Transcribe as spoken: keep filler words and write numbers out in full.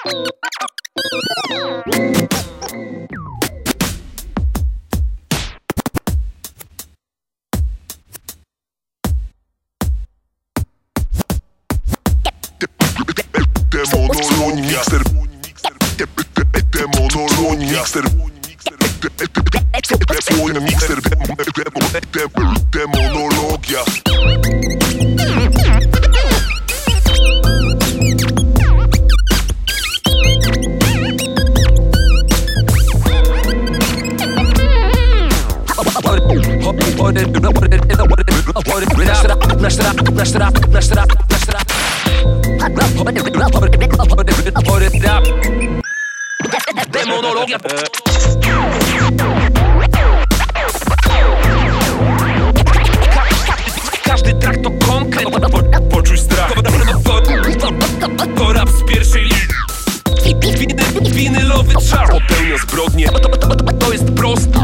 Demonologia Mixer Mixer Demonologia Nasz rap, nasz rap, nasz rap, nasz rap Demonologia Każdy track to konkret. Poczuj strach. To rap z pierwszej linii. Winylowy czar. Popełnia zbrodnie. To jest proste.